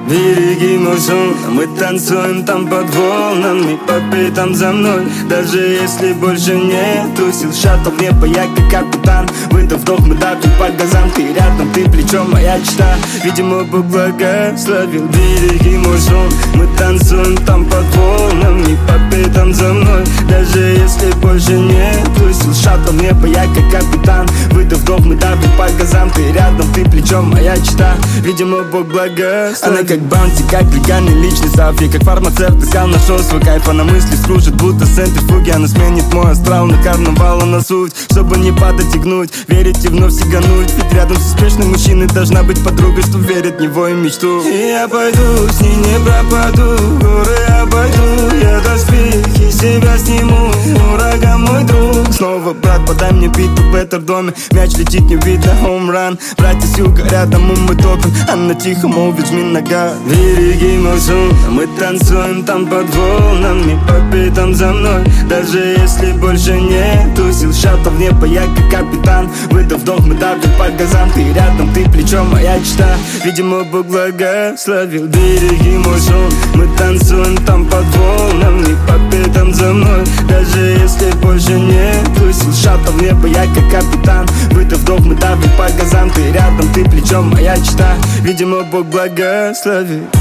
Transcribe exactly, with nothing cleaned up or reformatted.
Береги мой сон, мы танцуем там под волнами. Попей там за мной, даже если больше нету сил. Шаттл в небо, я как капитан. Выдох, вдох, мы давим по газам. Ты рядом, ты плечом, моя чита. Видимо, Бог благословил. Береги мой сон, мы танцуем там под волнами. Попей там за мной, даже если больше нету сил. Шаттл в небо, я как капитан. Выдох, вдох, мы давим по газам. Ты рядом, ты плечом, моя чита. Видимо, Бог благословил. Она как баунти, как легальный личный саф. Я как фармацевт искал, нашел свой кайф. Она мысли скружит, будто центрифуги. Она сменит мой астрал на карнавал, на суть. Чтобы не падать и гнуть, верить и вновь сигануть. Ведь рядом с успешной мужчиной должна быть подруга, что верит в него и мечту. И я пойду, с ней не пропаду. Горы обойду, я доспехи себя сниму. Ураган мой друг. Снова, брат, подай мне бит в этом доме. Мяч летит, не видно, хоумран. Братья с юга рядом, и мы топим. Она тихо молвит, жми нога. Береги мой сон, мы танцуем там под волнами. Попей там за мной, даже если больше нету сил. Шаттл в небо, я как капитан. Выдох, вдох, мы давим по газам. Ты рядом, ты плечом, моя чита. Видимо, Бог благословил. Береги мой сон, мы танцуем там под волнами. Попей там за мной, даже если больше нету сил. Шаттл в небо, я как капитан. Выдох, вдох, мы давим по газам. Ты рядом, ты плечом, моя чита. Видимо, Бог благословил.